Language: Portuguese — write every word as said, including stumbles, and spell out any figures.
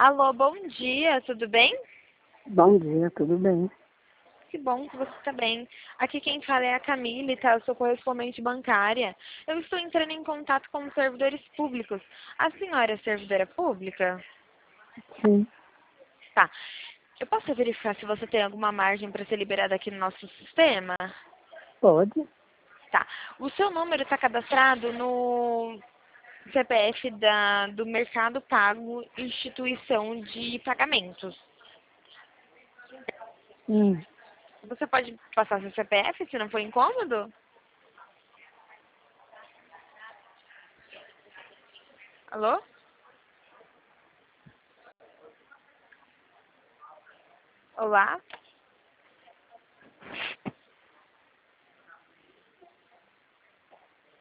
Alô, bom dia, tudo bem? Bom dia, tudo bem? Que bom que você está bem. Aqui quem fala é a Camille, tá? Eu sou correspondente bancária. Eu estou entrando em contato com os servidores públicos. A senhora é servidora pública? Sim, Tá. Eu posso verificar se você tem alguma margem para ser liberada aqui no nosso sistema? pode. Tá. O seu número está cadastrado no C P F da, do Mercado Pago Instituição de Pagamentos. Hum, Você pode passar seu C P F se não for incômodo? Alô? Olá?